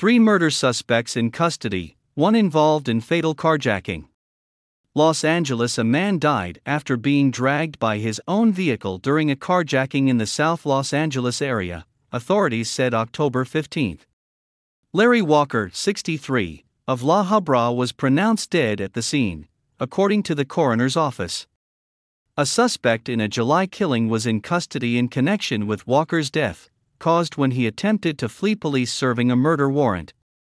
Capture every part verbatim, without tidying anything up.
Three murder suspects in custody, one involved in fatal carjacking. Los Angeles: a man died after being dragged by his own vehicle during a carjacking in the South Los Angeles area, authorities said October fifteenth. Larry Walker, sixty-three, of La Habra was pronounced dead at the scene, according to the coroner's office. A suspect in a July killing was in custody in connection with Walker's death, caused when he attempted to flee police serving a murder warrant.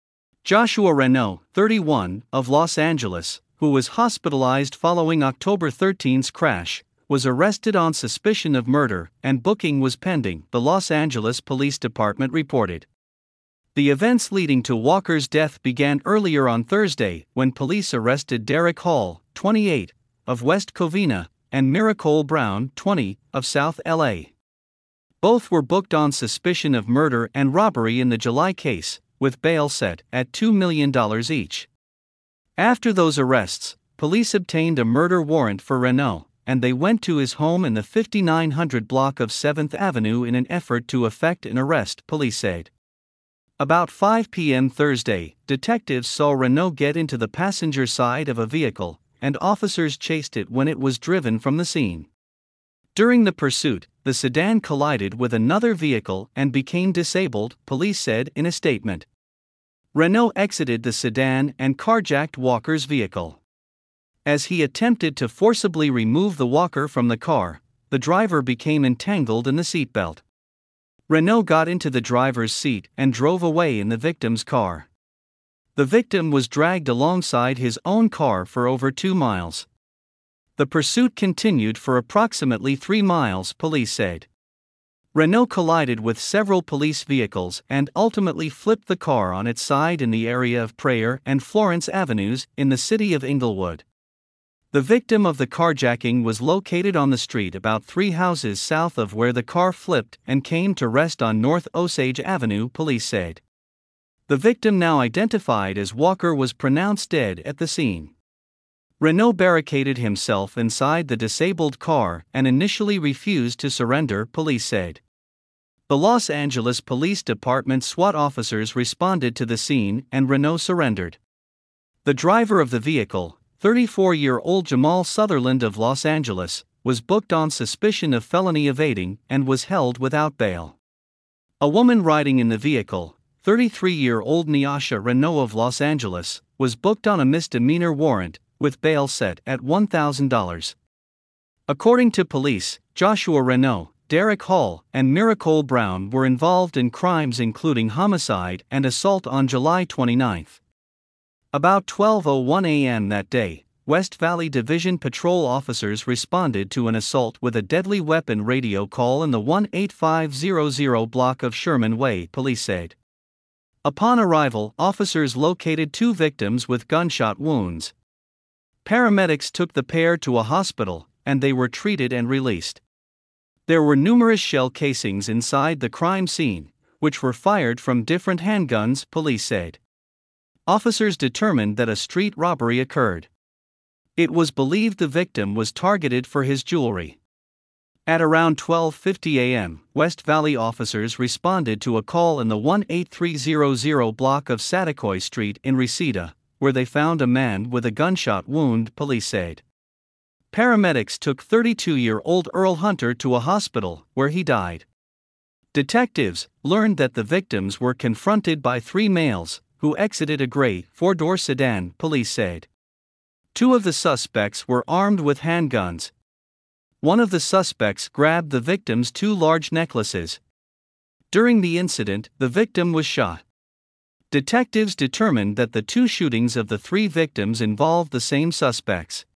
Joshua Renault, thirty-one, of Los Angeles, who was hospitalized following October thirteenth's crash, was arrested on suspicion of murder and booking was pending, the Los Angeles Police Department reported. The events leading to Walker's death began earlier on Thursday when police arrested Derek Hall, twenty-eight, of West Covina, and Miracole Brown, twenty, of South L A. Both were booked on suspicion of murder and robbery in the July case, with bail set at two million dollars each. After those arrests, police obtained a murder warrant for Renault, and they went to his home in the fifty-nine hundred block of seventh Avenue in an effort to effect an arrest, police said. About five p.m. Thursday, detectives saw Renault get into the passenger side of a vehicle, and officers chased it when it was driven from the scene. During the pursuit, the sedan collided with another vehicle and became disabled, police said in a statement. Renault exited the sedan and carjacked Walker's vehicle. As he attempted to forcibly remove the Walker from the car, the driver became entangled in the seatbelt. Renault got into the driver's seat and drove away in the victim's car. The victim was dragged alongside his own car for over two miles. The pursuit continued for approximately three miles, police said. Renault collided with several police vehicles and ultimately flipped the car on its side in the area of Prayer and Florence Avenues in the city of Inglewood. The victim of the carjacking was located on the street about three houses south of where the car flipped and came to rest on North Osage Avenue, police said. The victim, now identified as Walker, was pronounced dead at the scene. Renault barricaded himself inside the disabled car and initially refused to surrender, police said. The Los Angeles Police Department SWAT officers responded to the scene and Renault surrendered. The driver of the vehicle, thirty-four-year-old Jamal Sutherland of Los Angeles, was booked on suspicion of felony evading and was held without bail. A woman riding in the vehicle, thirty-three-year-old Nyasha Renault of Los Angeles, was booked on a misdemeanor warrant, with bail set at one thousand dollars. According to police, Joshua Renault, Derek Hall, and Miracole Brown were involved in crimes including homicide and assault on July twenty-ninth. About twelve oh one a.m. that day, West Valley Division patrol officers responded to an assault with a deadly weapon radio call in the one eight five hundred block of Sherman Way, police said. Upon arrival, officers located two victims with gunshot wounds. Paramedics took the pair to a hospital, and they were treated and released. There were numerous shell casings inside the crime scene, which were fired from different handguns, police said. Officers determined that a street robbery occurred. It was believed the victim was targeted for his jewelry. At around twelve fifty a.m., West Valley officers responded to a call in the one eight three hundred block of Saticoy Street in Reseda, where they found a man with a gunshot wound, police said. Paramedics took thirty-two-year-old Earl Hunter to a hospital, where he died. Detectives learned that the victims were confronted by three males, who exited a gray, four-door sedan, police said. Two of the suspects were armed with handguns. One of the suspects grabbed the victim's two large necklaces. During the incident, the victim was shot. Detectives determined that the two shootings of the three victims involved the same suspects.